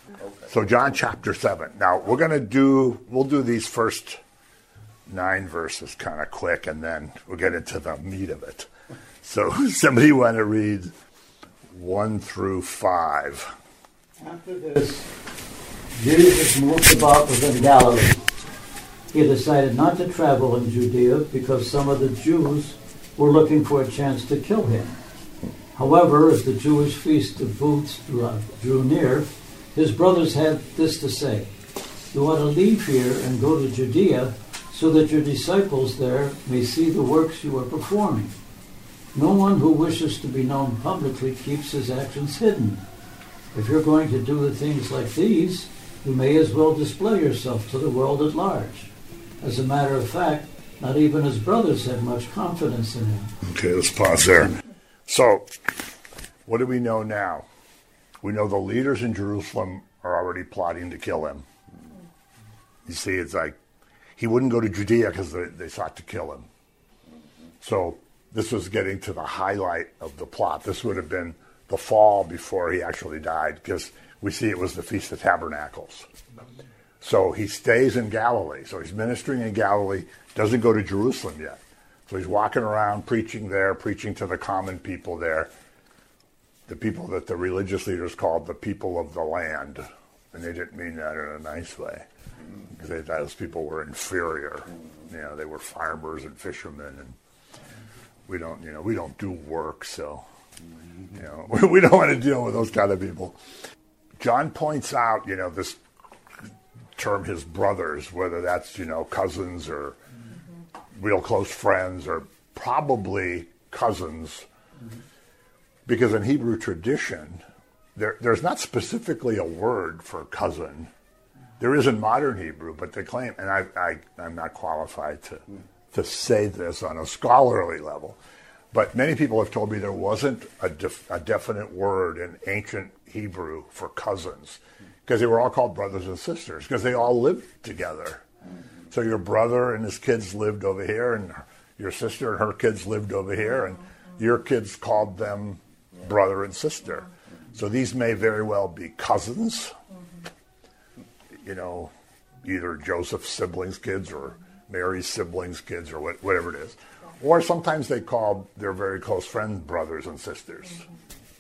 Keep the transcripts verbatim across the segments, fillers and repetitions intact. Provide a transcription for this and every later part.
So John chapter seven. Now we're going to do, we'll do these first nine verses kind of quick, and then we'll get into the meat of it. So somebody want to read one through five. After this, Jesus moved about within Galilee. He decided not to travel in Judea because some of the Jews were looking for a chance to kill him. However, as the Jewish feast of booths drew near, his brothers had this to say: "You ought to leave here and go to Judea so that your disciples there may see the works you are performing. No one who wishes to be known publicly keeps his actions hidden. If you're going to do things like these, you may as well display yourself to the world at large." As a matter of fact, not even his brothers had much confidence in him. Okay, let's pause there. So, what do we know now? We know the leaders in Jerusalem are already plotting to kill him. You see, it's like he wouldn't go to Judea because they, they sought to kill him. So this was getting to the highlight of the plot. This would have been the fall before he actually died, because we see it was the Feast of Tabernacles. So he stays in Galilee. So he's ministering in Galilee, doesn't go to Jerusalem yet. So he's walking around preaching there, preaching to the common people there, the people that the religious leaders called the people of the land. And they didn't mean that in a nice way, because they thought those people were inferior. You know, they were farmers and fishermen, and we don't, you know, we don't do work, so, you know, we don't want to deal with those kind of people. John points out, you know, this term, his brothers, whether that's, you know, cousins or mm-hmm. real close friends, or probably cousins, mm-hmm. because in Hebrew tradition, there, there's not specifically a word for cousin. There is in modern Hebrew, but they claim, and I, I, I'm not qualified to, mm. to say this on a scholarly level, but many people have told me there wasn't a, def, a definite word in ancient Hebrew for cousins, because they were all called brothers and sisters, because they all lived together. Mm-hmm. So your brother and his kids lived over here, and your sister and her kids lived over here, and mm-hmm. your kids called them yeah. brother and sister. Mm-hmm. So these may very well be cousins, mm-hmm. you know, either Joseph's siblings' kids or Mary's siblings' kids, or what, whatever it is. Or sometimes they called their very close friends brothers and sisters. Mm-hmm.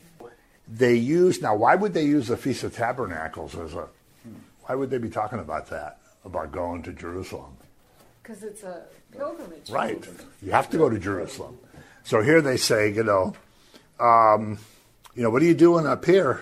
They use, now why would they use the Feast of Tabernacles as a, why would they be talking about that, about going to Jerusalem? Because it's a pilgrimage. Right. You have to go to Jerusalem. So here they say, you know, um, you know, what are you doing up here?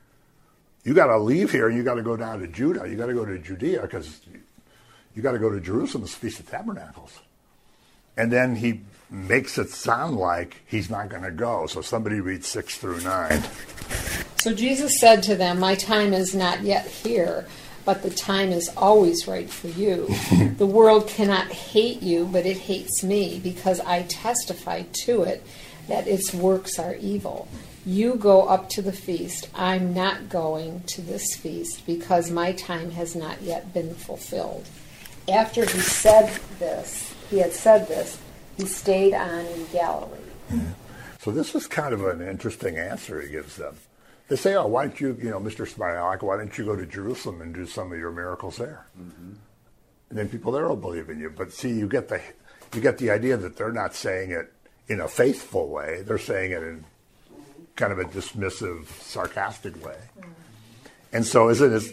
You got to leave here and you got to go down to Judah. You got to go to Judea because you got to go to Jerusalem. It's Feast of Tabernacles. And then he makes it sound like he's not going to go. So somebody read six through nine. So Jesus said to them, "My time is not yet here, but the time is always right for you. The world cannot hate you, but it hates me, because I testify to it that its works are evil. You go up to the feast. I'm not going to this feast, because my time has not yet been fulfilled." After he said this, he had said this, he stayed on in Galilee. Mm-hmm. So this is kind of an interesting answer he gives them. They say, "Oh, why don't you, you know, Mister Smialek, why don't you go to Jerusalem and do some of your miracles there?" Mm-hmm. And then people there will believe in you. But see, you get the you get the idea that they're not saying it in a faithful way. They're saying it in kind of a dismissive, sarcastic way. Mm-hmm. And so, is it? It's,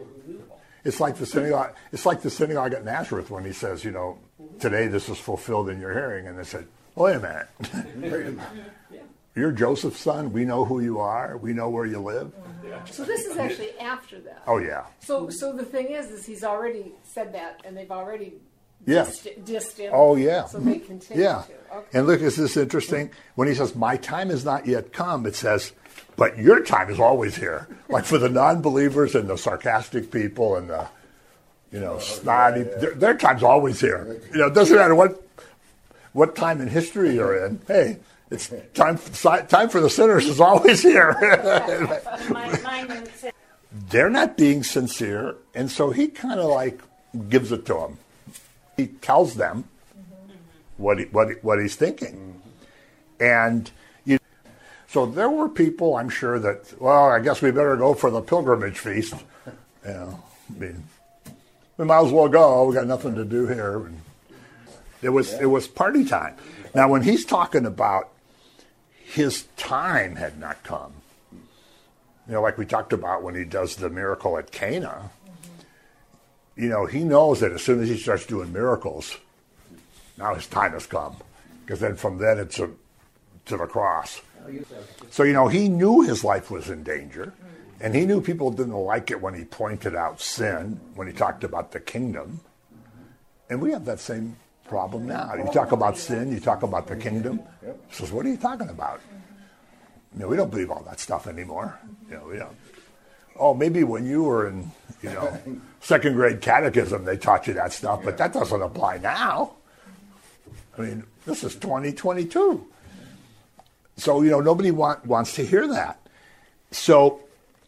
it's like the synagogue. It's like the synagogue at Nazareth when he says, "You know, today this is fulfilled in your hearing," and they said, "Wait a minute." You're Joseph's son. We know who you are. We know where you live. Mm-hmm. So this is actually after that. Oh, yeah. So so the thing is, is he's already said that, and they've already yeah. dissed, dissed him. Oh, yeah. So they continue yeah. to. Okay. And look, is this interesting? When he says, "My time has not yet come," it says, "But your time is always here." Like for the non-believers and the sarcastic people and the, you know, snotty, yeah, yeah. Their, their time's always here. You know, it doesn't matter what what time in history you're in. Hey, it's time. Time for the sinners is always here. They're not being sincere, and so he kind of like gives it to them. He tells them mm-hmm. what he, what he, what he's thinking, mm-hmm. and you. So there were people, I'm sure, that, well, I guess we better go for the pilgrimage feast. You know, I mean, we might as well go. We got nothing to do here. And it was it was party time. Now, when he's talking about his time had not come, you know, like we talked about when he does the miracle at Cana, mm-hmm. you know, he knows that as soon as he starts doing miracles, now his time has come. Because then from then it's a, to the cross. So, you know, he knew his life was in danger. And he knew people didn't like it when he pointed out sin, when he talked about the kingdom. And we have that same problem now. You talk about sin, you talk about the kingdom. He says, what are you talking about? You know, we don't believe all that stuff anymore. You know, we don't. Oh, maybe when you were in, you know, second grade catechism, they taught you that stuff, but that doesn't apply now. I mean, this is twenty twenty-two. So, you know, nobody want, wants to hear that. So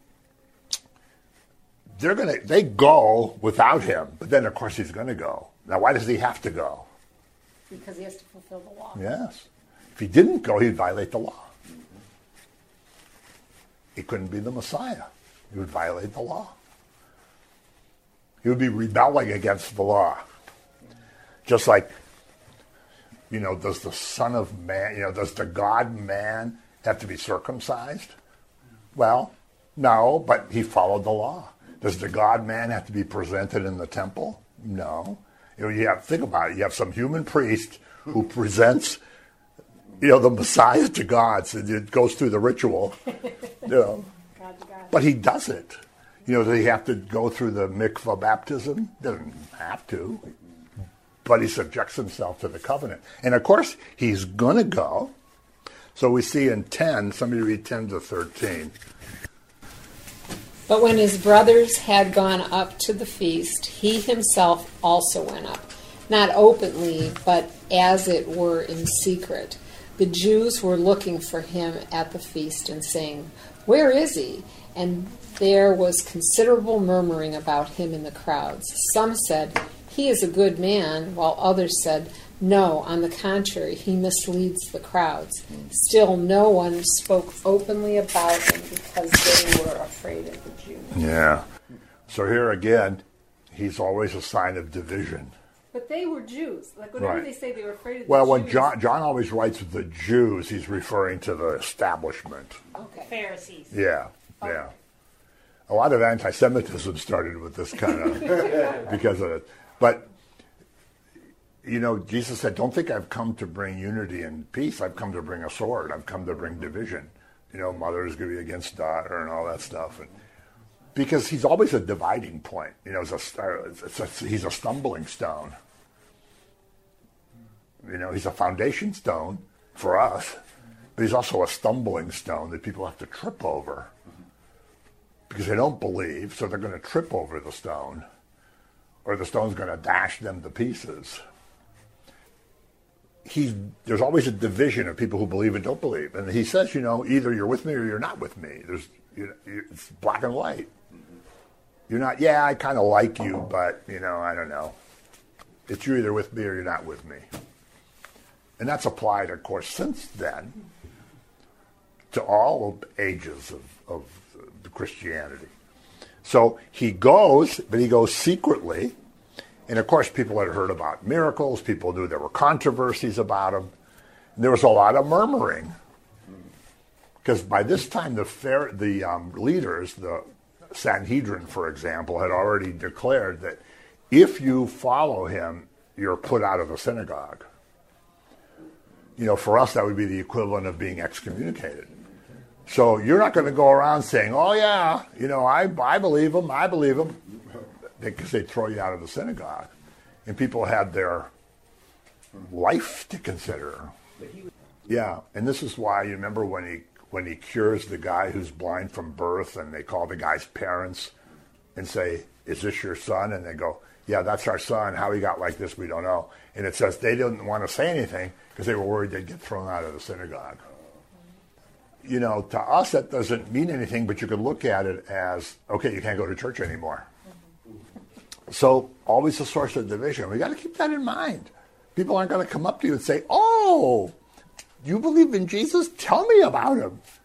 they're gonna they go without him, but then of course he's gonna go. Now, why does he have to go? Because he has to fulfill the law. Yes. If he didn't go, he'd violate the law. He couldn't be the Messiah. He would violate the law. He would be rebelling against the law. Just like, you know, does the Son of Man, you know, does the God-man have to be circumcised? Well, no, but he followed the law. Does the God-man have to be presented in the temple? No. You know, you have, think about it. You have some human priest who presents, you know, the Messiah to God. So it goes through the ritual, you know. God to God. But he does it. You know, does he have to go through the mikvah baptism? Doesn't have to. But he subjects himself to the covenant. And, of course, he's going to go. So we see in ten, somebody read ten to thirteen. But when his brothers had gone up to the feast, he himself also went up, not openly, but as it were in secret. The Jews were looking for him at the feast and saying, "Where is he?" And there was considerable murmuring about him in the crowds. Some said, "He is a good man," while others said, "No, on the contrary, he misleads the crowds." Still, no one spoke openly about him because they were afraid of the Jews. Yeah. So here again, he's always a sign of division. But they were Jews. Like whenever Right. they say they were afraid of the Well, Jews. when John, John always writes the Jews, he's referring to the establishment. Okay. Pharisees. Yeah, yeah. A lot of anti-Semitism started with this kind of, because of it. But, you know, Jesus said, don't think I've come to bring unity and peace. I've come to bring a sword. I've come to bring division. You know, mother's going to be against daughter and all that stuff. And because he's always a dividing point. You know, it's a, it's a, he's a stumbling stone. You know, he's a foundation stone for us, but he's also a stumbling stone that people have to trip over because they don't believe, so they're going to trip over the stone, or the stone's going to dash them to pieces. He's, there's always a division of people who believe and don't believe. And he says, you know, either you're with me or you're not with me. There's, you, you, it's black and white. You're not, yeah, I kind of like you, but, you know, I don't know. It's you're either with me or you're not with me. And that's applied, of course, since then to all ages of, of Christianity. So he goes, but he goes secretly. And, of course, people had heard about miracles. People knew there were controversies about him. And there was a lot of murmuring. Because by this time, the, fair, the um, leaders, the Sanhedrin, for example, had already declared that if you follow him, you're put out of the synagogue. You know, for us, that would be the equivalent of being excommunicated. So you're not going to go around saying, oh, yeah, you know, I, I believe him, I believe him. Because they'd throw you out of the synagogue. And people had their life to consider. Yeah, and this is why, you remember when he when he cures the guy who's blind from birth, and they call the guy's parents and say, is this your son? And they go, yeah, that's our son. How he got like this, we don't know. And it says they didn't want to say anything because they were worried they'd get thrown out of the synagogue. You know, to us that doesn't mean anything, but you could look at it as, okay, you can't go to church anymore. So always a source of division. We got to keep that in mind. People aren't going to come up to you and say, oh, you believe in Jesus? Tell me about him.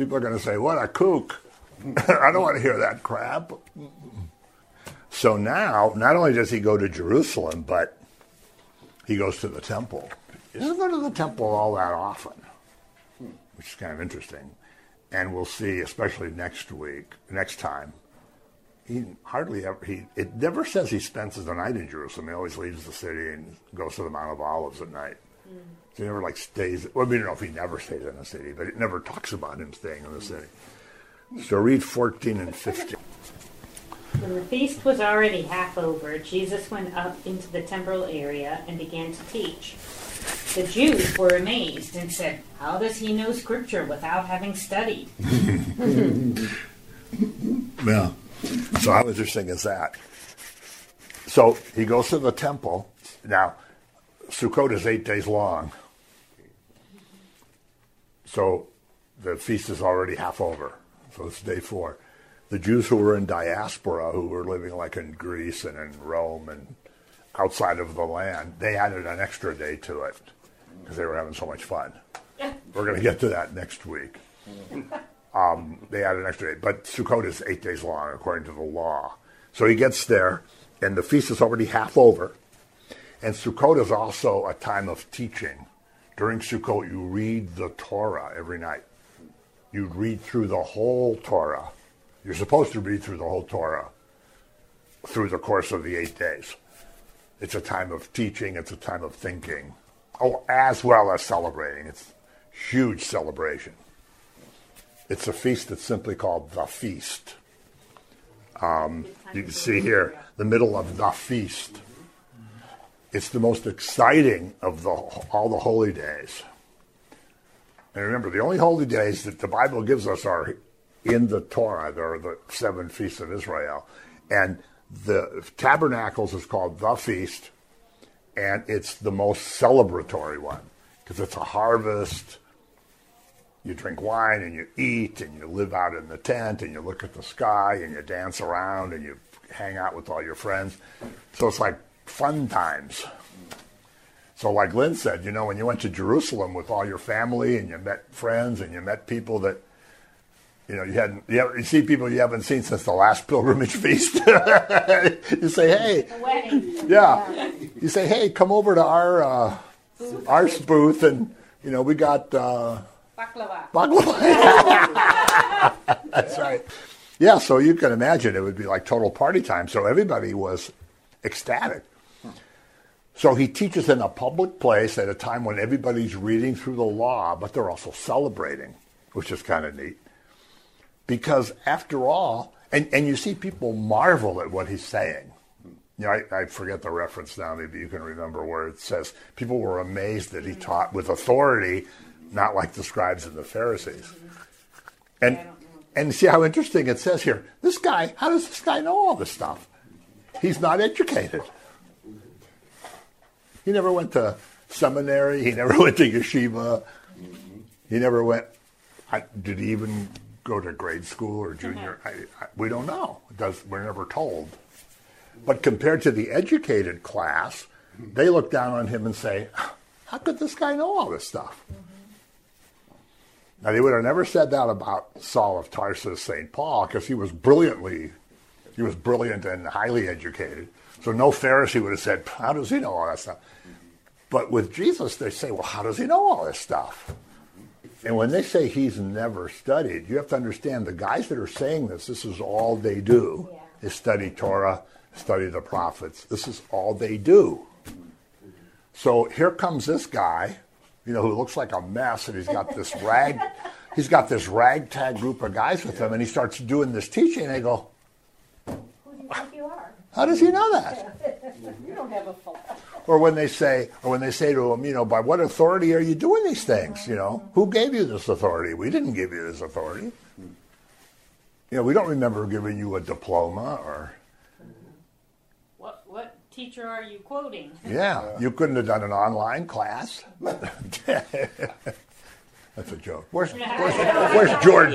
People are going to say, what a kook. I don't want to hear that crap. So now, not only does he go to Jerusalem, but he goes to the temple. He doesn't go to the temple all that often, which is kind of interesting. And we'll see, especially next week, next time, he hardly ever, he, it never says he spends the night in Jerusalem. He always leaves the city and goes to the Mount of Olives at night. Mm. So he never like stays, well, we don't know if he never stays in the city, but it never talks about him staying in the city. So read fourteen and fifteen. When the feast was already half over, Jesus went up into the temple area and began to teach. The Jews were amazed and said, "How does he know Scripture without having studied?" Yeah. So how interesting is that? So he goes to the temple. Now, Sukkot is eight days long. So the feast is already half over. So it's day four. The Jews who were in diaspora, who were living like in Greece and in Rome and outside of the land, they added an extra day to it because they were having so much fun. We're going to get to that next week. Um, they added an extra day. But Sukkot is eight days long, according to the law. So he gets there, and the feast is already half over. And Sukkot is also a time of teaching. During Sukkot, you read the Torah every night. You read through the whole Torah. You're supposed to read through the whole Torah through the course of the eight days. It's a time of teaching. It's a time of thinking. Oh, as well as celebrating. It's a huge celebration. It's a feast that's simply called the feast. Um, you can see here, the middle of the feast. It's the most exciting of the, all the holy days. And remember, the only holy days that the Bible gives us are in the Torah. There are the seven feasts of Israel. And the Tabernacles is called the feast, and it's the most celebratory one because it's a harvest. You drink wine and you eat and you live out in the tent and you look at the sky and you dance around and you hang out with all your friends. So it's like fun times. So like Lynn said, you know, when you went to Jerusalem with all your family and you met friends and you met people that, you know, you hadn't, you, have, you see people you haven't seen since the last pilgrimage feast. You say, hey, The wedding. yeah. You say, hey, come over to our uh, our booth and, you know, we got uh, Baklava. baklava. That's right. Yeah, so you can imagine it would be like total party time. So everybody was ecstatic. So he teaches in a public place at a time when everybody's reading through the law, but they're also celebrating, which is kind of neat. Because after all, and, and you see people marvel at what he's saying. You know, I, I forget the reference now, maybe you can remember where it says people were amazed that he taught with authority, not like the scribes and the Pharisees. And and see how interesting it says here. This guy, how does this guy know all this stuff? He's not educated. He never went to seminary. He never went to yeshiva. He never went, I, did he even go to grade school or junior? I, I, we don't know. It does, we're never told. But compared to the educated class, they look down on him and say, how could this guy know all this stuff? Now, they would have never said that about Saul of Tarsus, Saint Paul, because he was brilliantly, he was brilliant and highly educated. So no Pharisee would have said, how does he know all that stuff? But with Jesus, they say, well, how does he know all this stuff? And when they say he's never studied, you have to understand the guys that are saying this, this is all they do, yeah. is study Torah, study the prophets. This is all they do. So here comes this guy, you know, who looks like a mess, and he's got this rag, he's got this ragtag group of guys with him, and he starts doing this teaching, and they go, Who do you think you are? how does he know that? You don't have a phone. Or when they say, or when they say to him, you know, by what authority are you doing these things? You know, who gave you this authority? We didn't give you this authority. You know, we don't remember giving you a diploma or. What what teacher are you quoting? Yeah, you couldn't have done an online class. That's a joke. Where's where's, where's Jordan?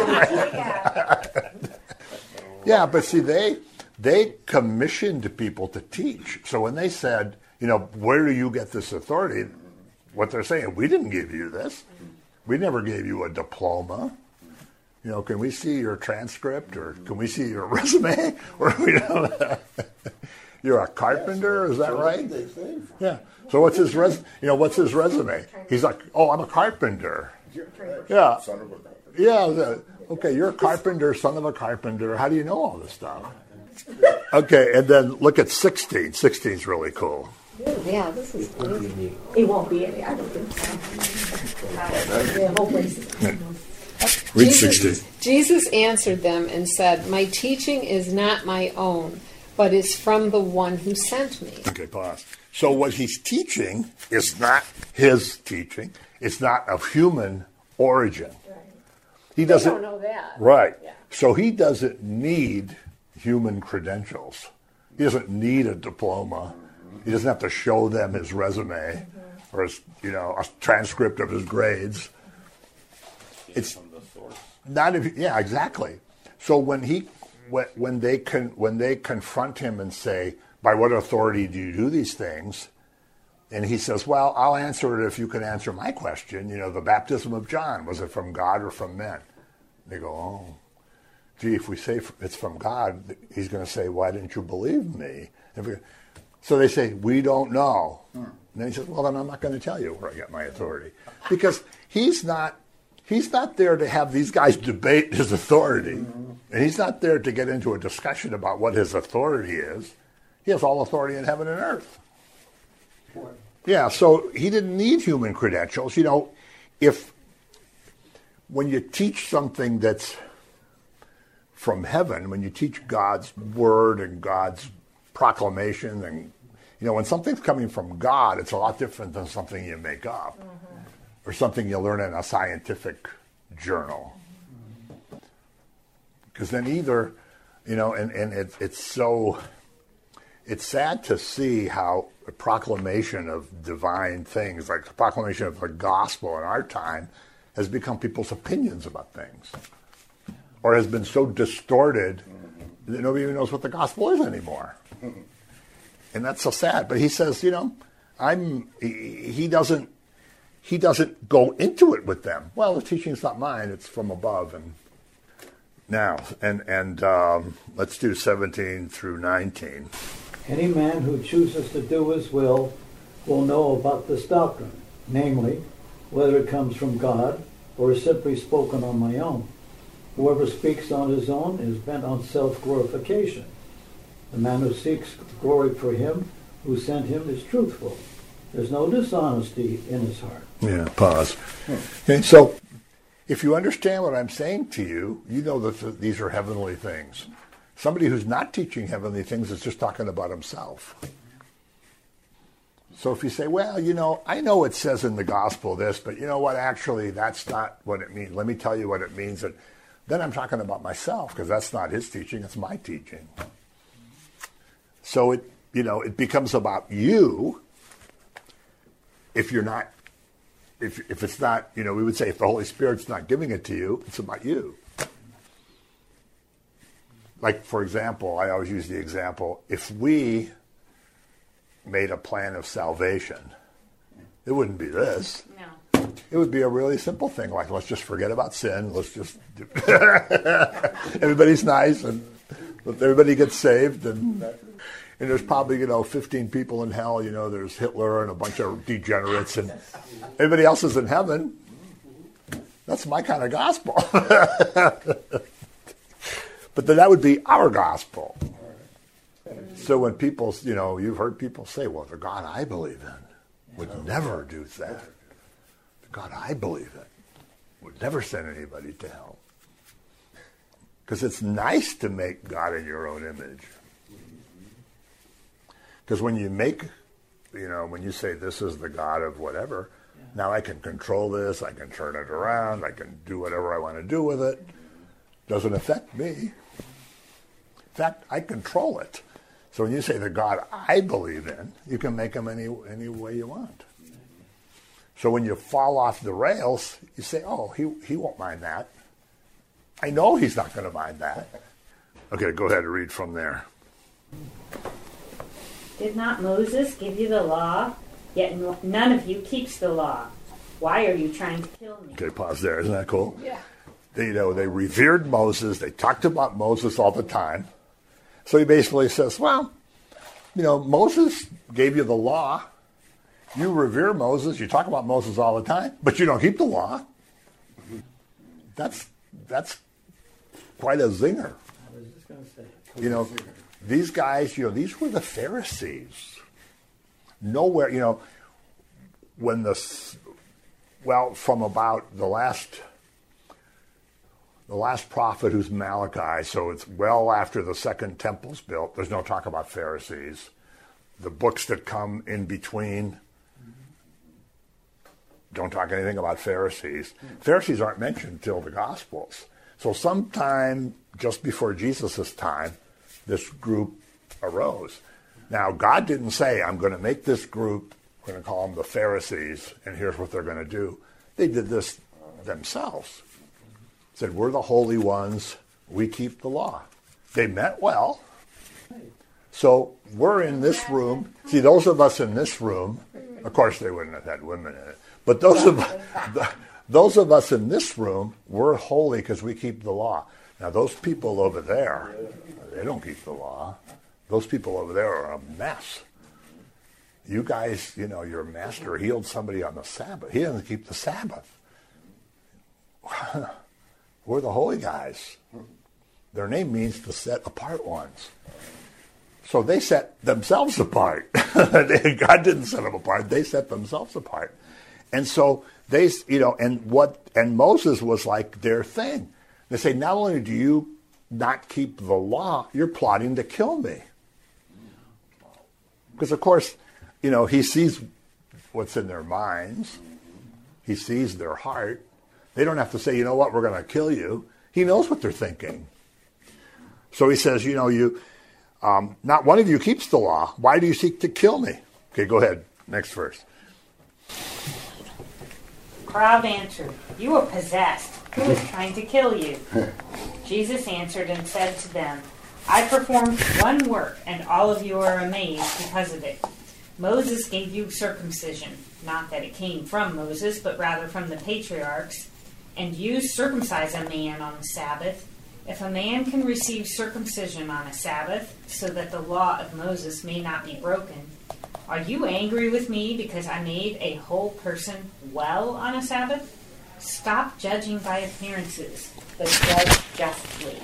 Yeah, but see, they they commissioned people to teach. So when they said, you know, where do you get this authority? What they're saying, we didn't give you this. We never gave you a diploma. You know, can we see your transcript or can we see your resume? Or we know you're a carpenter, is that right? Yeah. So what's his res? You know, what's his resume? He's like, oh, I'm a carpenter. Yeah. Yeah. The, okay, you're a carpenter, son of a carpenter. How do you know all this stuff? Okay, and then look at sixteen. sixteen is really cool. Yeah, this is crazy. It won't be any, I don't think so. The whole place is. Read Jesus, sixteen. Jesus answered them and said, my teaching is not my own, but is from the one who sent me. Okay, pause. So what he's teaching is not his teaching. It's not of human origin. Right. He doesn't. don't know that. Right. Yeah. So he doesn't need human credentials. He doesn't need a diploma. He doesn't have to show them his resume mm-hmm. or his, you know, a transcript of his grades. It's from the source. Not if, yeah, exactly. So when he, when, when they can, when they confront him and say, "By what authority do you do these things?" and he says, "Well, I'll answer it if you can answer my question. You know, the baptism of John, was it from God or from men?" They go, "Oh, gee, if we say it's from God, he's going to say, why didn't you believe me?" We, so they say, "We don't know." Hmm. And then he says, "Well, then I'm not going to tell you where I get my authority," because he's not. He's not there to have these guys debate his authority. Mm-hmm. And he's not there to get into a discussion about what his authority is. He has all authority in heaven and earth. Sure. Yeah, so he didn't need human credentials. You know, if when you teach something that's from heaven, when you teach God's word and God's proclamation, and, you know, when something's coming from God, it's a lot different than something you make up. Mm-hmm. Or something you learn in a scientific journal. Because then either, you know, and, and it, it's so, it's sad to see how a proclamation of divine things, like the proclamation of the gospel in our time, has become people's opinions about things. Or has been so distorted that nobody even knows what the gospel is anymore. And that's so sad. But he says, you know, I'm, he, he doesn't, He doesn't go into it with them. Well, the teaching's not mine; it's from above. And now, and and um, let's do seventeen through nineteen. Any man who chooses to do his will will know about this doctrine, namely, whether it comes from God or is simply spoken on my own. Whoever speaks on his own is bent on self-glorification. The man who seeks glory for him who sent him is truthful. There's no dishonesty in his heart. Yeah, pause. Okay, so if you understand what I'm saying to you, you know that these are heavenly things. Somebody who's not teaching heavenly things is just talking about himself. So if you say, well, you know, I know it says in the gospel this, but you know what, actually that's not what it means. Let me tell you what it means. And then I'm talking about myself, because that's not his teaching, it's my teaching. So it, you know, it becomes about you. If you're not, if if it's not, you know, we would say if the Holy Spirit's not giving it to you, it's about you. Like, for example, I always use the example, if we made a plan of salvation, it wouldn't be this. No. It would be a really simple thing, like let's just forget about sin, let's just, do everybody's nice, and everybody gets saved, and... And there's probably, you know, fifteen people in hell. You know, there's Hitler and a bunch of degenerates, and everybody else is in heaven. That's my kind of gospel. But then that would be our gospel. So when people, you know, you've heard people say, well, the God I believe in would never do that. The God I believe in would never send anybody to hell. Because it's nice to make God in your own image. Because when you make, you know, when you say this is the God of whatever, yeah. Now I can control this, I can turn it around, I can do whatever I want to do with it. Doesn't affect me. In fact, I control it. So when you say the God I believe in, you can make him any any way you want. So when you fall off the rails, you say, oh, he he won't mind that. I know he's not going to mind that. Okay, go ahead and read from there. Did not Moses give you the law? Yet none of you keeps the law. Why are you trying to kill me? Okay, pause there. Isn't that cool? Yeah. They, you know, they revered Moses. They talked about Moses all the time. So he basically says, well, you know, Moses gave you the law. You revere Moses. You talk about Moses all the time, but you don't keep the law. That's that's quite a zinger. I was just going to say. You know, these guys, you know, these were the Pharisees. Nowhere, you know, when the, well, from about the last, the last prophet who's Malachi, so it's well after the second temple's built, there's no talk about Pharisees. The books that come in between don't talk anything about Pharisees. Pharisees aren't mentioned until the Gospels. So sometime just before Jesus' time, this group arose. Now, God didn't say, I'm going to make this group, we're going to call them the Pharisees, and here's what they're going to do. They did this themselves. Said, we're the holy ones, we keep the law. They meant well. So we're in this room. See, those of us in this room, of course they wouldn't have had women in it, but those of, those of us in this room, we're holy because we keep the law. Now, those people over there, they don't keep the law. Those people over there are a mess. You guys, you know, your master healed somebody on the Sabbath. He doesn't keep the Sabbath. We're the holy guys. Their name means the set apart ones. So they set themselves apart. God didn't set them apart. They set themselves apart. And so they, you know, and what, and Moses was like their thing. They say, not only do you not keep the law, you're plotting to kill me. Because, of course, you know, he sees what's in their minds. He sees their heart. They don't have to say, you know what, we're going to kill you. He knows what they're thinking. So he says, you know, you, um, not one of you keeps the law. Why do you seek to kill me? Okay, go ahead. Next verse. Crowd answered, you are possessed. Who is trying to kill you? Jesus answered and said to them, I performed one work, and all of you are amazed because of it. Moses gave you circumcision, not that it came from Moses, but rather from the patriarchs, and you circumcise a man on the Sabbath. If a man can receive circumcision on a Sabbath, so that the law of Moses may not be broken, are you angry with me because I made a whole person well on a Sabbath? Stop judging by appearances, but judge justly.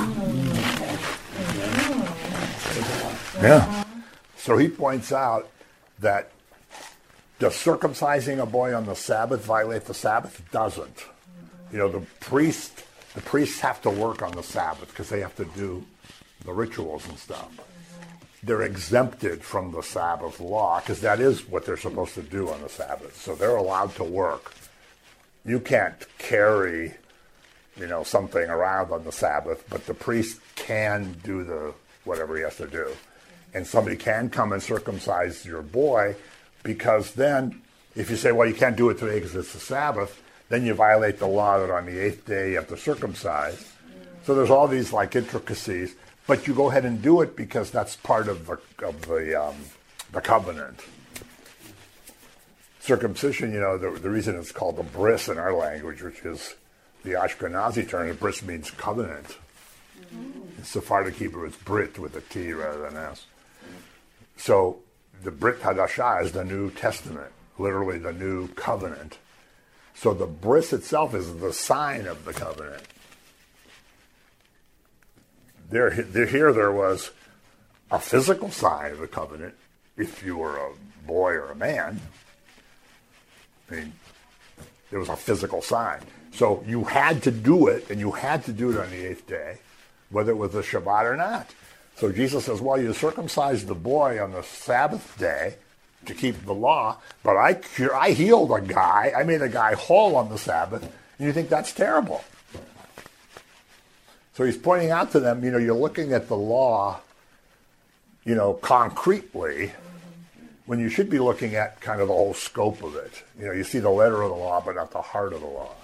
Yeah. So he points out that does circumcising a boy on the Sabbath violate the Sabbath? It doesn't. You know, the priest, the priests have to work on the Sabbath because they have to do the rituals and stuff. They're exempted from the Sabbath law because that is what they're supposed to do on the Sabbath. So they're allowed to work. You can't carry, you know, something around on the Sabbath, but the priest can do the whatever he has to do. And somebody can come and circumcise your boy because then if you say, well, you can't do it today because it's the Sabbath, then you violate the law that on the eighth day you have to circumcise. So there's all these like intricacies, but you go ahead and do it because that's part of the, of the, um, the covenant. Circumcision, you know, the, the reason it's called the bris in our language, which is the Ashkenazi term, the bris means covenant. Mm-hmm. In Sephardic Hebrew, it's brit with a T rather than S. So the Brit Hadashah is the New Testament, literally the new covenant. So the bris itself is the sign of the covenant. There, there, here there was a physical sign of the covenant if you were a boy or a man. I mean, there was a physical sign. So you had to do it, and you had to do it on the eighth day, whether it was a Shabbat or not. So Jesus says, well, you circumcised the boy on the Sabbath day to keep the law, but I, I healed a guy, I made a guy whole on the Sabbath, and you think that's terrible. So he's pointing out to them, you know, you're looking at the law, you know, concretely, when you should be looking at kind of the whole scope of it. You know, you see the letter of the law, but not the heart of the law.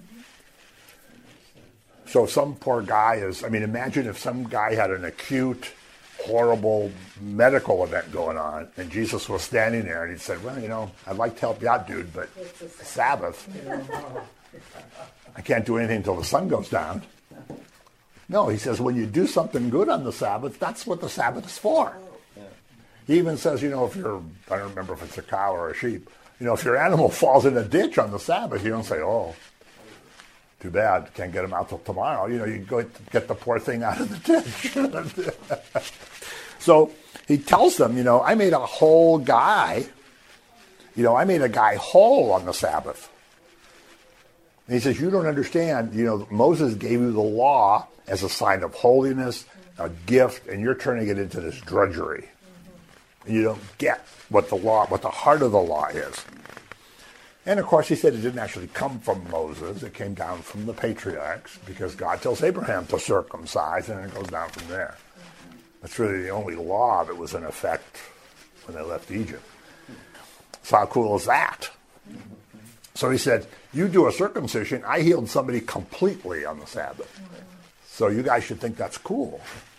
So some poor guy is, I mean, imagine if some guy had an acute, horrible medical event going on, and Jesus was standing there, and he said, well, you know, I'd like to help you out, dude, but Sabbath. I can't do anything until the sun goes down. No, he says, when you do something good on the Sabbath, that's what the Sabbath is for. He even says, you know, if you're, I don't remember if it's a cow or a sheep, you know, if your animal falls in a ditch on the Sabbath, you don't say, oh, too bad, can't get him out till tomorrow. You know, you go get the poor thing out of the ditch. So he tells them, you know, I made a whole guy, you know, I made a guy whole on the Sabbath. And he says, you don't understand, you know, Moses gave you the law as a sign of holiness, a gift, and you're turning it into this drudgery. And you don't get what the law, what the heart of the law is. And of course, he said it didn't actually come from Moses. It came down from the patriarchs because God tells Abraham to circumcise, and it goes down from there. That's really the only law that was in effect when they left Egypt. So how cool is that? So he said, you do a circumcision, I healed somebody completely on the Sabbath. So you guys should think that's cool.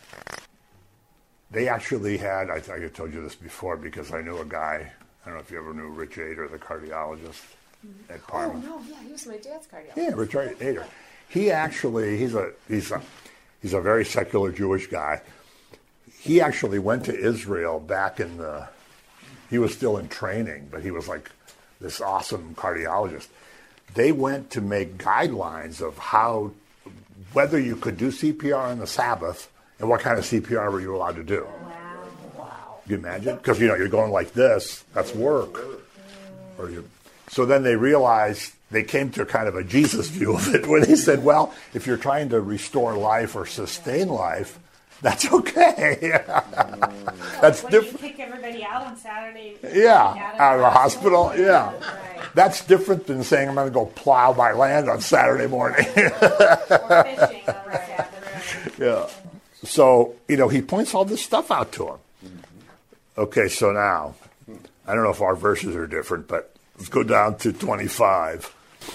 They actually had, I think I told you this before because I knew a guy, I don't know if you ever knew Rich Ader, the cardiologist at Parma. Oh, no, yeah, he was my dad's cardiologist. Yeah, Rich Ader. He actually, he's a, he's a, he's a very secular Jewish guy. He actually went to Israel back in the, he was still in training, but he was like this awesome cardiologist. They went to make guidelines of how, whether you could do C P R on the Sabbath and what kind of C P R were you allowed to do. Wow. Wow. You imagine? Because, you know, you're going like this, that's work. Or you, so then they realized, they came to kind of a Jesus view of it when he said, well, if you're trying to restore life or sustain life, that's okay. That's when different. You kick everybody out on Saturday. Yeah, out of, out of the hospital. Yeah, right. That's different than saying I'm going to go plow my land on Saturday morning. Or fishing on Saturday. Yeah. So you know, he points all this stuff out to him. Okay, so now I don't know if our verses are different, but let's go down to twenty-five.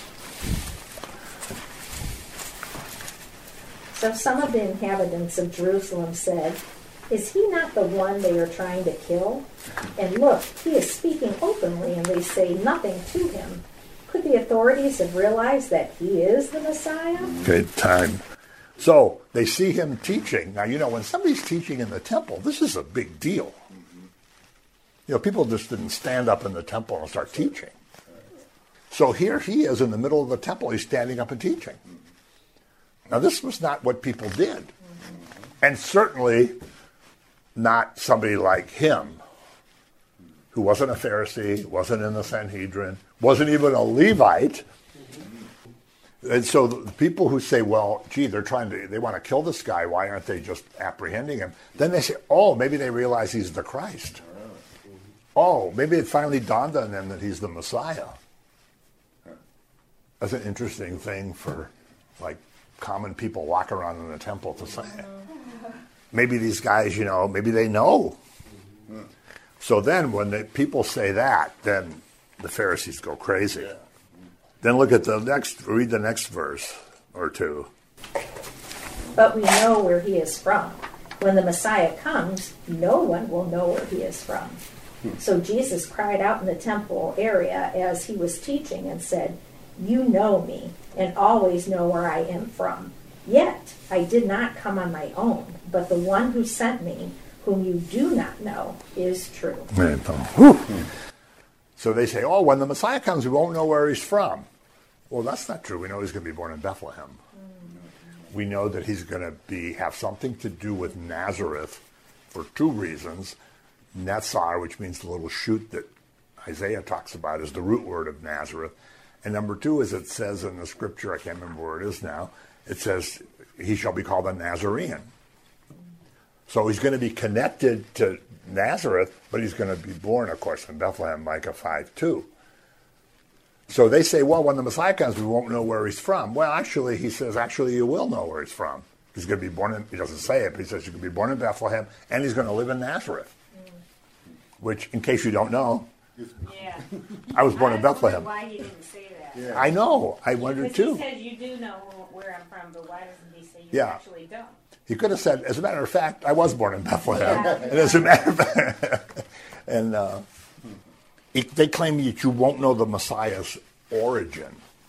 So some of the inhabitants of Jerusalem said, is he not the one they are trying to kill? And look, he is speaking openly, and they say nothing to him. Could the authorities have realized that he is the Messiah? Okay, time. So they see him teaching. Now, you know, when somebody's teaching in the temple, this is a big deal. You know, people just didn't stand up in the temple and start teaching. So here he is in the middle of the temple. He's standing up and teaching. Now, this was not what people did. And certainly not somebody like him, who wasn't a Pharisee, wasn't in the Sanhedrin, wasn't even a Levite. And so the people who say, well, gee, they're trying to, they want to kill this guy, why aren't they just apprehending him? Then they say, oh, maybe they realize he's the Christ. Oh, maybe it finally dawned on them that he's the Messiah. That's an interesting thing for, like, common people walk around in the temple to say it. Maybe these guys, you know, maybe they know. So then when the people say that, then the Pharisees go crazy. Then look at the next, read the next verse or two. But we know where he is from. When the Messiah comes, no one will know where he is from. So Jesus cried out in the temple area as he was teaching and said, you know me and always know where I am from. Yet I did not come on my own, but the one who sent me, whom you do not know, is true. So they say, oh, when the Messiah comes, we won't know where he's from. Well, that's not true. We know he's going to be born in Bethlehem. Mm-hmm. We know that he's going to be have something to do with Nazareth for two reasons. Netzar, which means the little shoot that Isaiah talks about, is the root word of Nazareth. And number two, as it says in the scripture, I can't remember where it is now, it says, he shall be called a Nazarene. So he's going to be connected to Nazareth, but he's going to be born, of course, in Bethlehem, Micah five two. So they say, well, when the Messiah comes, we won't know where he's from. Well, actually, he says, actually, you will know where he's from. He's going to be born in, he doesn't say it, but he says you can be born in Bethlehem, and he's going to live in Nazareth. Mm. Which, in case you don't know, yeah. I was born I in Bethlehem. Why he didn't say that? Yeah. I know. I wondered too. He says you do know where I'm from, but why doesn't he say you yeah. actually don't? He could have said, as a matter of fact, I was born in Bethlehem. Yeah. And as a matter of fact, and uh, it, they claim that you won't know the Messiah's origin.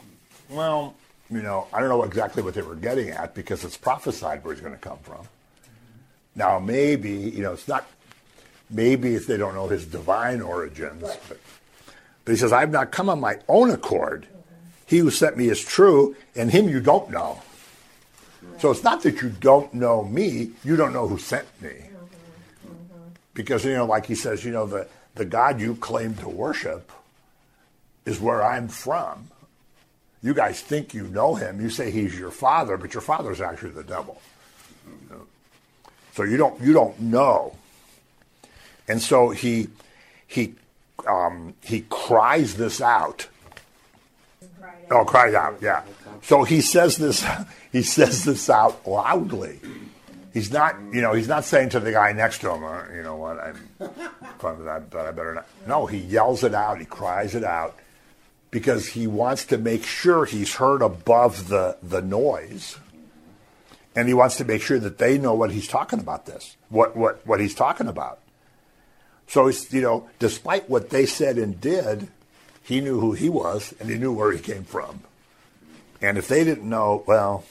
well, you know, I don't know exactly what they were getting at because it's prophesied where he's going to come from. Now, maybe, you know, it's not, maybe if they don't know his divine origins. Right. But, but he says, I have not come on my own accord. He who sent me is true, and him you don't know. Right. So it's not that you don't know me, you don't know who sent me. Mm-hmm. Mm-hmm. Because, you know, like he says, you know, the, the God you claim to worship is where I'm from. You guys think you know him. You say he's your father, but your father's actually the devil. You know? So you don't you don't know. And so he he um, he cries this out. Cried Oh, cried out, yeah. So he says this he says this out loudly. He's not, you know, he's not saying to the guy next to him, uh, you know what, I'm fun that, but I better not. No, he yells it out, he cries it out, because he wants to make sure he's heard above the, the noise. And he wants to make sure that they know what he's talking about this, what, what, what he's talking about. So, he's, you know, despite what they said and did, he knew who he was and he knew where he came from. And if they didn't know, well,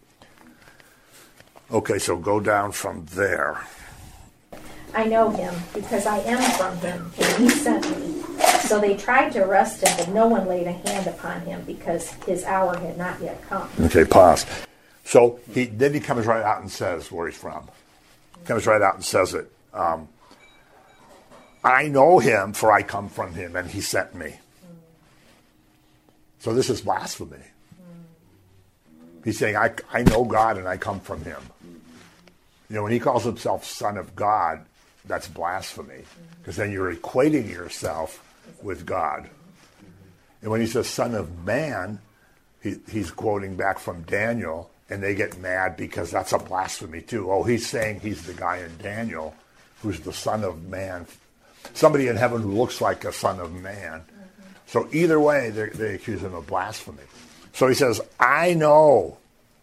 okay, so go down from there. I know him because I am from him, and he sent me. So they tried to arrest him, but no one laid a hand upon him because his hour had not yet come. Okay, pause. So he then he comes right out and says where he's from. Comes right out and says it. Um, I know him, for I come from him, and he sent me. So this is blasphemy. He's saying, I, I know God, and I come from him. You know, when he calls himself Son of God, that's blasphemy, because then you're equating yourself with God. And when he says Son of Man, he, he's quoting back from Daniel, and they get mad because that's a blasphemy too. Oh, he's saying he's the guy in Daniel who's the Son of Man, somebody in heaven who looks like a Son of Man. So either way, they, they accuse him of blasphemy. So he says, I know.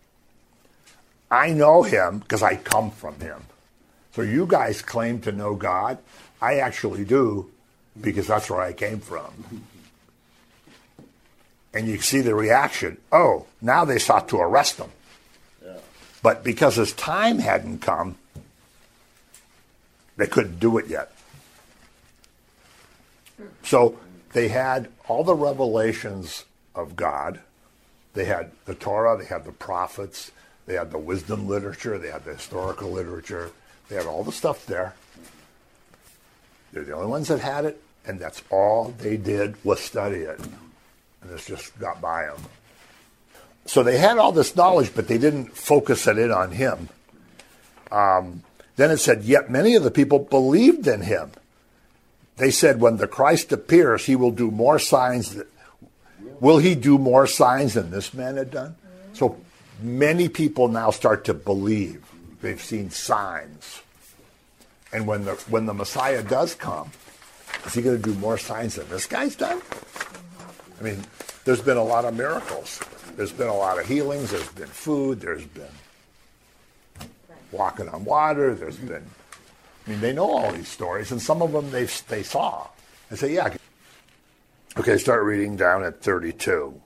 I know him because I come from him. So you guys claim to know God. I actually do because that's where I came from. And you see the reaction. Oh, now they sought to arrest him. Yeah. But because his time hadn't come, they couldn't do it yet. So they had all the revelations of God. They had the Torah, they had the prophets, they had the wisdom literature, they had the historical literature, they had all the stuff there. They're the only ones that had it, and that's all they did was study it. And this just got by them. So they had all this knowledge, but they didn't focus it in on him. Um, then it said, yet many of the people believed in him. They said, when the Christ appears, he will do more signs. That, will he do more signs than this man had done? So many people now start to believe. They've seen signs. And when the when the Messiah does come, is he going to do more signs than this guy's done? I mean, there's been a lot of miracles. There's been a lot of healings. There's been food. There's been walking on water. There's been, I mean, they know all these stories, and some of them they they saw. I say, yeah. Okay, start reading down at thirty-two.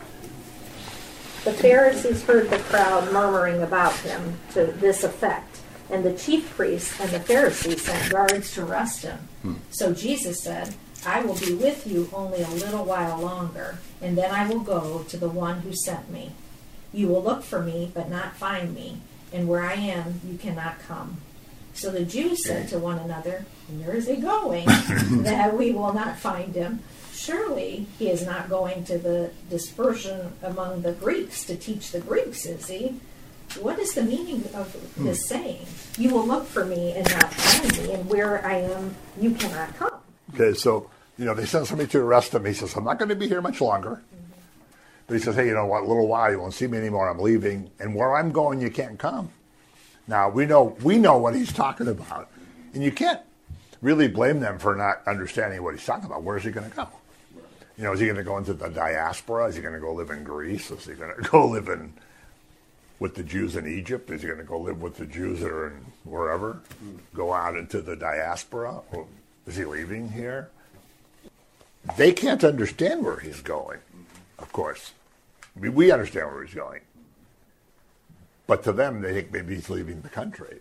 The Pharisees heard the crowd murmuring about him to this effect, and the chief priests and the Pharisees sent guards to arrest him. Hmm. So Jesus said, I will be with you only a little while longer, and then I will go to the one who sent me. You will look for me, but not find me, and where I am, you cannot come. So the Jews said to one another, where is he going, that we will not find him? Surely he is not going to the dispersion among the Greeks to teach the Greeks, is he? What is the meaning of this saying? You will look for me and not find me, and where I am, you cannot come. Okay, so, you know, they send somebody to arrest him. He says, I'm not going to be here much longer. Mm-hmm. But he says, hey, you know what, a little while, you won't see me anymore. I'm leaving. And where I'm going, you can't come. Now, we know we know what he's talking about. And you can't really blame them for not understanding what he's talking about. Where is he going to go? You know, is he going to go into the diaspora? Is he going to go live in Greece? Is he going to go live in with the Jews in Egypt? Is he going to go live with the Jews that are in wherever? Go out into the diaspora? Or is he leaving here? They can't understand where he's going, of course. I mean, we understand where he's going. But to them, they think maybe he's leaving the country.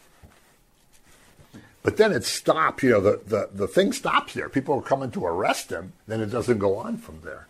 But then it stops, you know, the, the, the thing stops there. People are coming to arrest him, then it doesn't go on from there.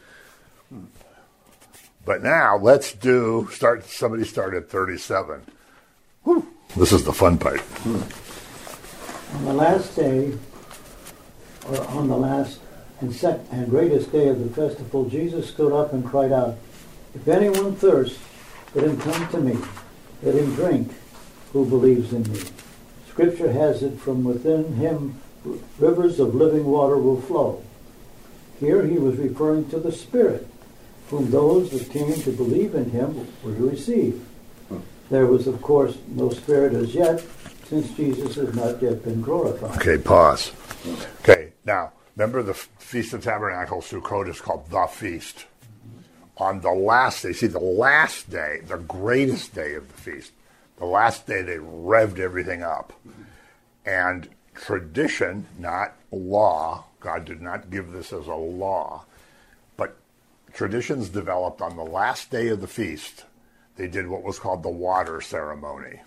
But now, let's do, start. somebody start at thirty-seven. Whew, this is the fun part. On the last day, or on the last and, set, and greatest day of the festival, Jesus stood up and cried out, "If anyone thirsts, let him come to me. Let him drink, who believes in me. Scripture has it, from within him rivers of living water will flow." Here he was referring to the Spirit, whom those that came to believe in him were to receive. There was, of course, no Spirit as yet, since Jesus has not yet been glorified. Okay, pause. Okay, now, remember the Feast of Tabernacles, Sukkot is called the Feast. On the last day, see, the last day, the greatest day of the feast, the last day they revved everything up. And tradition, not law, God did not give this as a law, but traditions developed on the last day of the feast. They did what was called the water ceremony.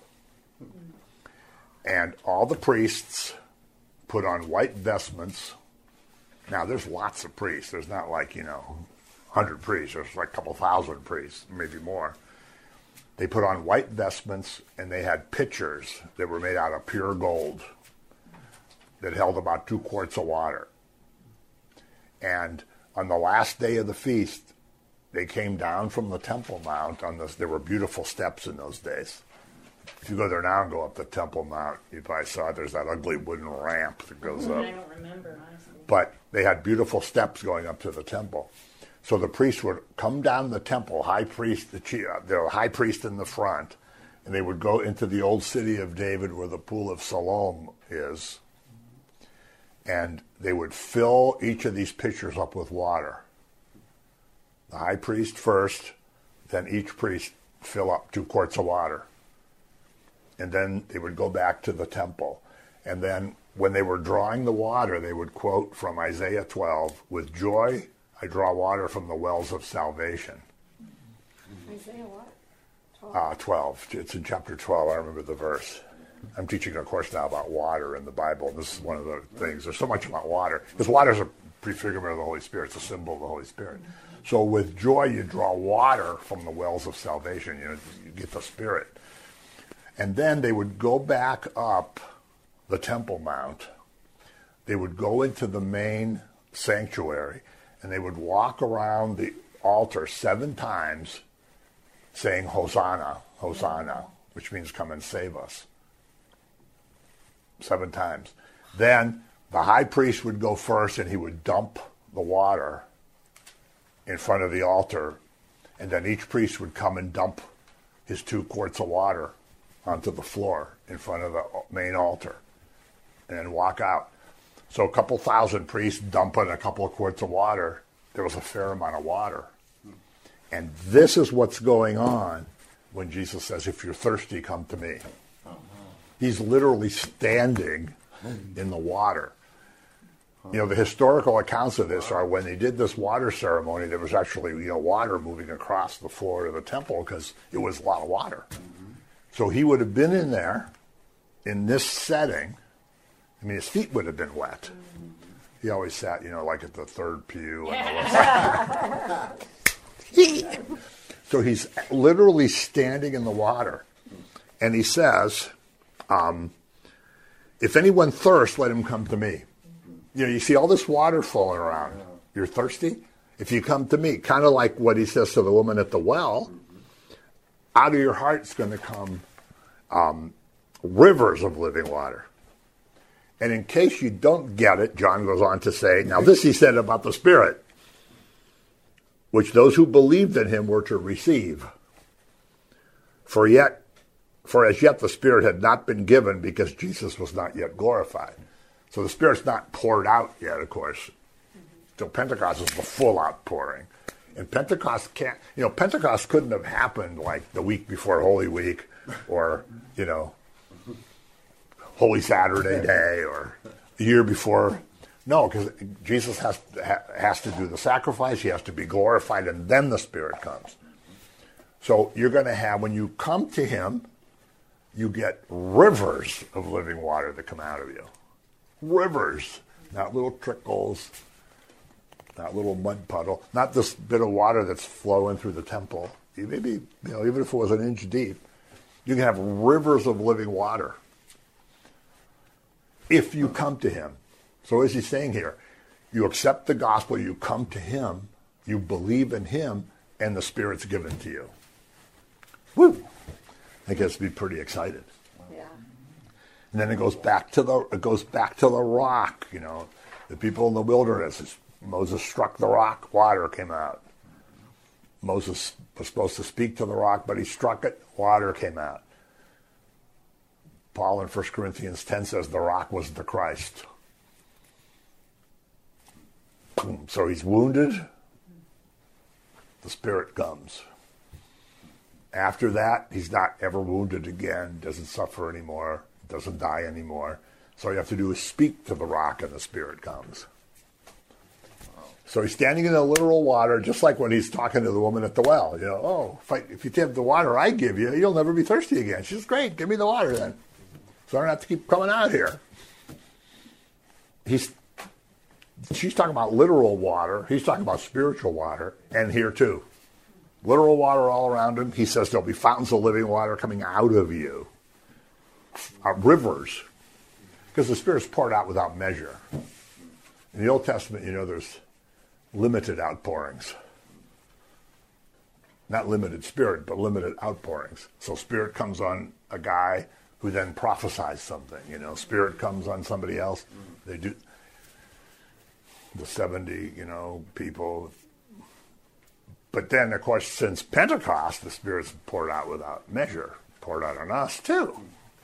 And all the priests put on white vestments. Now, there's lots of priests. There's not like, you know, one hundred priests. There's like a couple thousand priests, maybe more. They put on white vestments, and they had pitchers that were made out of pure gold that held about two quarts of water. And on the last day of the feast, they came down from the Temple Mount. On this, there were beautiful steps in those days. If you go there now and go up the Temple Mount, you probably saw there's that ugly wooden ramp that goes up. I don't remember, honestly. But they had beautiful steps going up to the temple. So the priests would come down the temple, high priest, the, the high priest in the front, and they would go into the old city of David where the pool of Siloam is, and they would fill each of these pitchers up with water. The high priest first, then each priest fill up two quarts of water. And then they would go back to the temple. And then when they were drawing the water, they would quote from Isaiah twelve, "With joy I draw water from the wells of salvation." Isaiah what? twelve. Uh, twelve. It's in chapter twelve. I remember the verse. I'm teaching a course now about water in the Bible. And this is one of the things. There's so much about water. Because water is a prefigurement of the Holy Spirit. It's a symbol of the Holy Spirit. So with joy you draw water from the wells of salvation. You know, you get the Spirit. And then they would go back up the Temple Mount. They would go into the main sanctuary, and they would walk around the altar seven times saying, "Hosanna, Hosanna," which means "come and save us." Seven times. Then the high priest would go first, and he would dump the water in front of the altar, and then each priest would come and dump his two quarts of water onto the floor in front of the main altar and then walk out. So a couple thousand priests dumping a couple of quarts of water, there was a fair amount of water. And this is what's going on when Jesus says, "If you're thirsty, come to me." He's literally standing in the water. You know, the historical accounts of this are when they did this water ceremony, there was actually, you know, water moving across the floor of the temple because it was a lot of water. So he would have been in there in this setting. I mean, his feet would have been wet. He always sat, you know, like at the third pew. And the so he's literally standing in the water. And he says, um, "If anyone thirsts, let him come to me." You know, you see all this water flowing around. You're thirsty? If you come to me, kind of like what he says to the woman at the well, out of your heart's going to come um, rivers of living water. And in case you don't get it, John goes on to say, now this he said about the Spirit, which those who believed in him were to receive. For yet, for as yet the Spirit had not been given because Jesus was not yet glorified. So the Spirit's not poured out yet, of course. So Pentecost is the full outpouring. And Pentecost can't, you know, Pentecost couldn't have happened like the week before Holy Week or, you know, Holy Saturday Day or the year before No, because Jesus has, ha, has to do the sacrifice. He has to be glorified, and then the Spirit comes. So you're going to have, when you come to him, you get rivers of living water that come out of you. Rivers, not little trickles, not little mud puddle, not this bit of water that's flowing through the temple. Maybe, you know, even if it was an inch deep, you can have rivers of living water if you come to him. So as he's saying here, you accept the gospel, you come to him, you believe in him, and the Spirit's given to you. Woo! I guess be pretty excited. Yeah. And then it goes back to the it goes back to the rock. You know, the people in the wilderness. Moses struck the rock, water came out. Moses was supposed to speak to the rock, but he struck it, water came out. Paul in First Corinthians ten says the rock was the Christ. So he's wounded, the Spirit comes. After that, he's not ever wounded again, doesn't suffer anymore, doesn't die anymore. So all you have to do is speak to the rock and the Spirit comes. So he's standing in the literal water, just like when he's talking to the woman at the well. You know, oh, if, I, if you take the water I give you, you'll never be thirsty again. She's great, give me the water then. So I don't have to keep coming out here. He's, she's talking about literal water. He's talking about spiritual water, and here too. Literal water all around him. He says there'll be fountains of living water coming out of you. Uh, rivers. Because the Spirit's poured out without measure. In the Old Testament, you know, there's limited outpourings. Not limited Spirit, but limited outpourings. So Spirit comes on a guy who then prophesies something. You know, Spirit comes on somebody else. They do. The seventy, you know, people. But then, of course, since Pentecost, the Spirit's poured out without measure, poured out on us too.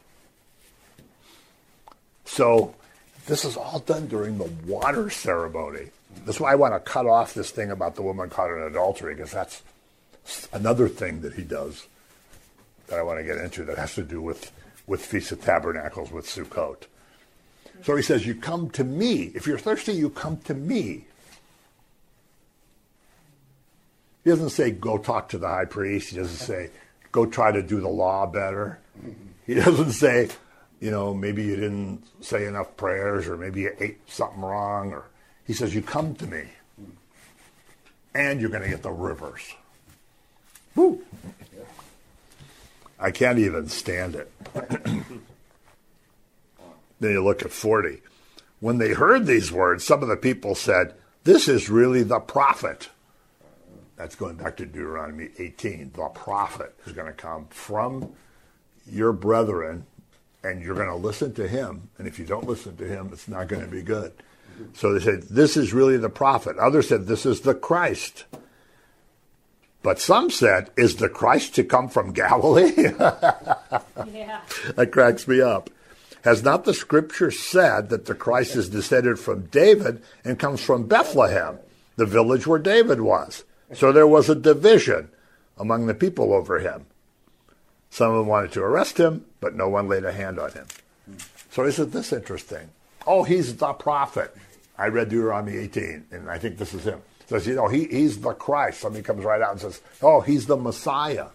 So this is all done during the water ceremony. That's why I want to cut off this thing about the woman caught in adultery, because that's another thing that he does that I want to get into that has to do with, with Feast of Tabernacles, with Sukkot. So he says, you come to me. If you're thirsty, you come to me. He doesn't say, go talk to the high priest. He doesn't say, go try to do the law better. He doesn't say, you know, maybe you didn't say enough prayers, or maybe you ate something wrong. Or he says, you come to me, and you're going to get the rivers. Woo! I can't even stand it. Then you look at forty. When they heard these words, some of the people said, this is really the prophet. That's going back to Deuteronomy eighteen. The prophet is going to come from your brethren, and you're going to listen to him. And if you don't listen to him, it's not going to be good. So they said, this is really the prophet. Others said, this is the Christ. But some said, is the Christ to come from Galilee? Yeah. That cracks me up. Has not the scripture said that the Christ is descended from David and comes from Bethlehem, the village where David was? So there was a division among the people over him. Some of them wanted to arrest him, but no one laid a hand on him. So isn't this interesting? Oh, he's the prophet. I read Deuteronomy eighteen, and I think this is him. It says, you know, he, he's the Christ. Somebody comes right out and says, oh, he's the Messiah.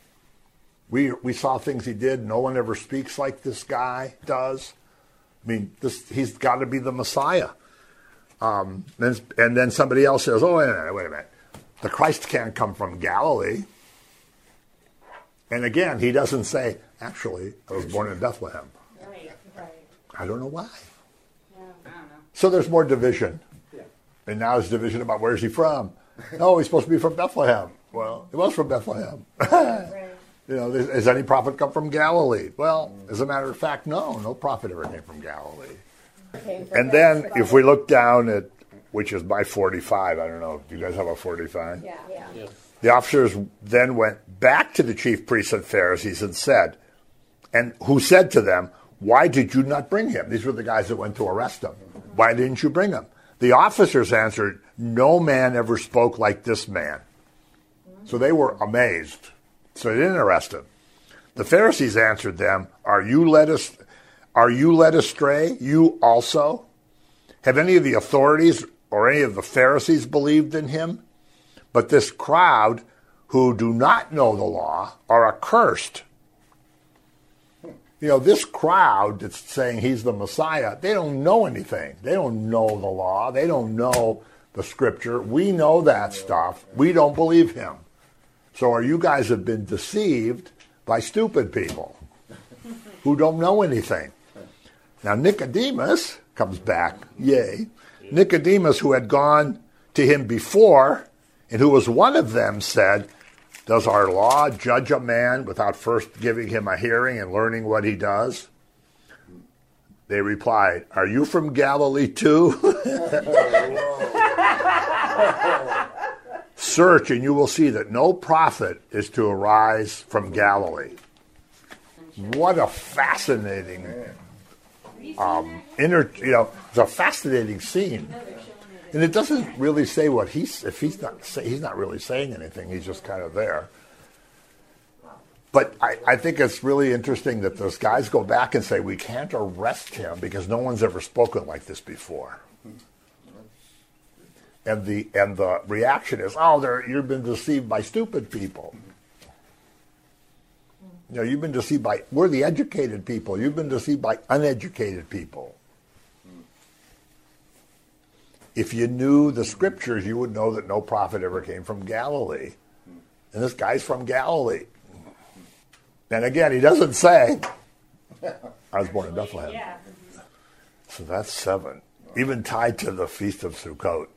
We we saw things he did. No one ever speaks like this guy does. I mean, this he's got to be the Messiah. Um, and, and then somebody else says, oh, wait a minute, wait a minute. The Christ can't come from Galilee. And again, he doesn't say, actually, I was born in Bethlehem. Right, right. I don't know why. Yeah, I don't know. So there's more division. Yeah. And now there's division about where's he from. Oh, he's supposed to be from Bethlehem. Well, he was from Bethlehem. Right. You know, has any prophet come from Galilee? Well, as a matter of fact, no. No prophet ever came from Galilee. And then if we look down at, which is my forty-five, I don't know, do you guys have a forty-five? Yeah. Yeah. Yeah. The officers then went back to the chief priests and Pharisees and said, and who said to them, why did you not bring him? These were the guys that went to arrest him. Why didn't you bring him? The officers answered, no man ever spoke like this man. So they were amazed. So they didn't arrest him. The Pharisees answered them, are you led, ast- are you led astray, you also? have any of the authorities or any of the Pharisees believed in him? But this crowd who do not know the law are accursed. You know, this crowd that's saying he's the Messiah, they don't know anything. They don't know the law. They don't know the scripture. We know that stuff. We don't believe him. So are you guys have been deceived by stupid people who don't know anything. Now Nicodemus comes back, yay. Nicodemus, who had gone to him before, and who was one of them, said, does our law judge a man without first giving him a hearing and learning what he does? They replied, are you from Galilee too? Search and you will see that no prophet is to arise from Galilee. What a fascinating, um, inner, you know, it's a fascinating scene. And it doesn't really say what he's, if he's not, say, he's not really saying anything, he's just kind of there. But I, I think it's really interesting that those guys go back and say, we can't arrest him because no one's ever spoken like this before. And the and the reaction is, oh, they're, you've been deceived by stupid people. You know, you've been deceived by, we're the educated people. You've been deceived by uneducated people. If you knew the scriptures, you would know that no prophet ever came from Galilee. And this guy's from Galilee. And again, he doesn't say, I was born in Bethlehem. Yeah. So that's seven. Even tied to the Feast of Sukkot.